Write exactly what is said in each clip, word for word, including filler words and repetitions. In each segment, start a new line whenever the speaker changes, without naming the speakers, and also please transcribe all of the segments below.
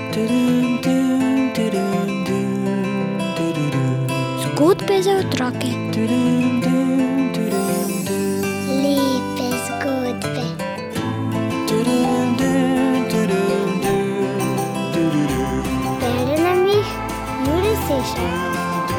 Zgodbe za otroke.
Lepe zgodbe. Bere nam jih Jure Sešar.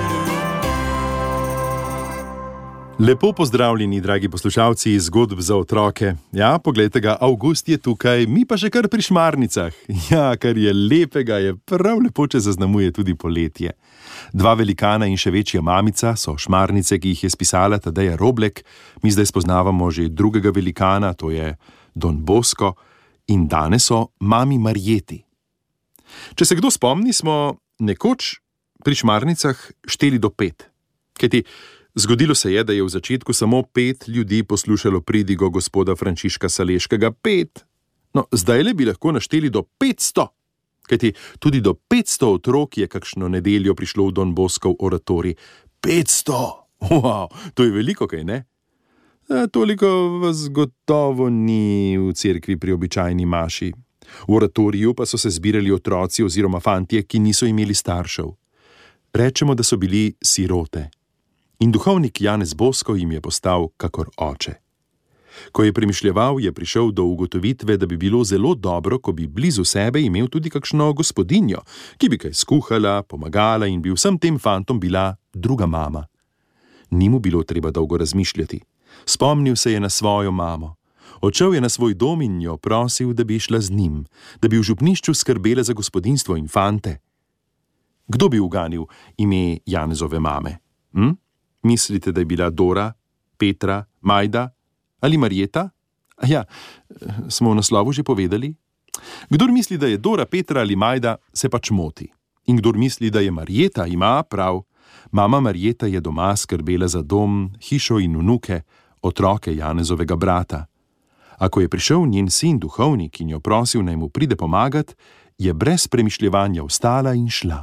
Lepo pozdravljeni, dragi poslušalci zgodb za otroke. Ja, poglejte ga, avgust je tukaj, mi pa še kar pri šmarnicah. Ja, kar je lepega, je prav lepo, če zaznamuje tudi poletje. Dva velikana in še večja mamica so šmarnice, ki jih je spisala Tadeja Roblek. Mi zdaj spoznavamo že drugega velikana, to je Don Bosco, in danes so mami Marjeti. Če se kdo spomni, smo nekoč pri šmarnicah šteli do pet. Kajti zgodilo se je, da je v začetku samo pet ljudi poslušalo pridigo gospoda Frančiška Saleškega. Pet! No, zdajle bi lahko našteli do petsto. Kajti tudi do petsto otrok je kakšno nedeljo prišlo v Don Boskov oratorij. petsto! Wow, to je veliko, kaj ne? E, toliko vas gotovo ni v cerkvi pri običajni maši. V oratoriju pa so se zbirali otroci oziroma fantje, ki niso imeli staršev. Rečemo, da so bili sirote. In duhovnik Janez Bosko jim je postal kakor oče. Ko je premišljeval, je prišel do ugotovitve, da bi bilo zelo dobro, ko bi blizu sebe imel tudi kakšno gospodinjo, ki bi kaj skuhala, pomagala in bi vsem tem fantom bila druga mama. Ni mu bilo treba dolgo razmišljati. Spomnil se je na svojo mamo. Odšel je na svoj dom in jo prosil, da bi šla z njim, da bi v župnišču skrbela za gospodinjstvo in fante. Kdo bi uganil ime Janezove mame? Hm? Mislite, da je bila Dora, Petra, Majda ali Marjeta? A ja, smo v naslovu že povedali. Kdor misli, da je Dora, Petra ali Majda, se pač moti. In kdor misli, da je Marjeta, ima prav. Mama Marjeta je doma skrbela za dom, hišo in vnuke, otroke Janezovega brata. A ko je prišel njen sin duhovnik in jo prosil, naj mu pride pomagat, je brez premišljevanja vstala in šla.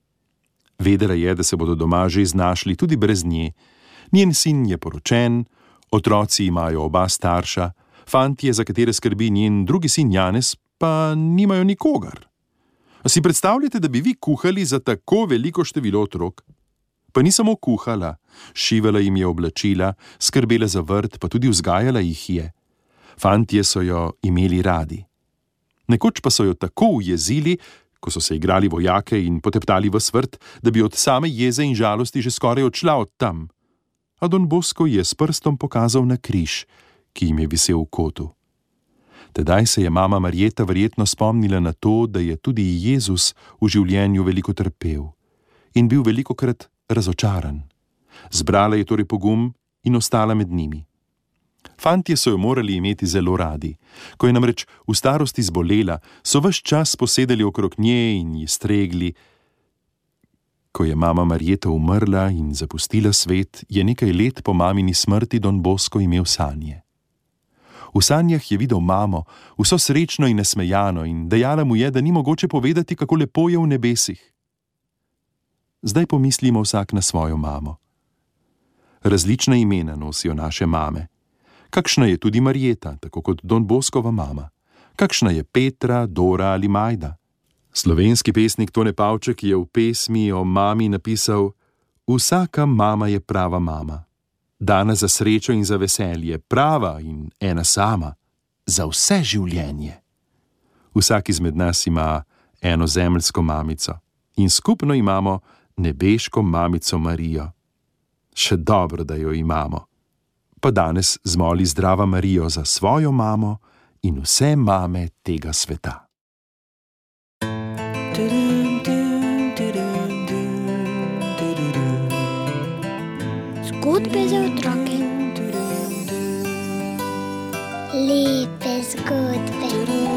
Vedela je, da se bodo doma že znašli tudi brez nje. Njen sin je poročen, otroci imajo oba starša, fantje, za katere skrbi njen drugi sin Janez, pa nimajo nikogar. A si predstavljate, da bi vi kuhali za tako veliko število otrok? Pa ni samo kuhala, šivala jim je oblačila, skrbela za vrt, pa tudi vzgajala jih je. Fantje so jo imeli radi. Nekoč pa so jo tako ujezili, ko so se igrali vojake in poteptali v svrt, da bi od same jeze in žalosti že skoraj odšla od tam. A Don Bosko je s prstom pokazal na križ, ki jim je visel v kotu. Tedaj se je mama Marjeta verjetno spomnila na to, da je tudi Jezus v življenju veliko trpel in bil velikokrat razočaran. Zbrala je torej pogum in ostala med njimi. Fantje so jo morali imeti zelo radi. Ko je namreč v starosti zbolela, so ves čas posedali okrog nje in ji stregli. Ko je mama Marjeta umrla in zapustila svet, je nekaj let po mamini smrti Don Bosko imel sanje. V sanjah je videl mamo, vso srečno in nasmejano, in dejala mu je, da ni mogoče povedati, kako lepo je v nebesih. Zdaj pomislimo vsak na svojo mamo. Različna imena nosijo naše mame. Kakšna je tudi Marjeta, tako kot Don Boskova mama? Kakšna je Petra, Dora ali Majda? Slovenski pesnik Tone Pavček je v pesmi o mami napisal: Vsaka mama je prava mama, dana za srečo in za veselje, prava in ena sama, za vse življenje. Vsak izmed nas ima eno zemeljsko mamico in skupno imamo nebeško mamico Marijo. Še dobro, da jo imamo. Pa danes zmoli zdrava Marijo za svojo mamo in vse mame tega sveta.
Zgodbe za otroke.
Lepe zgodbe.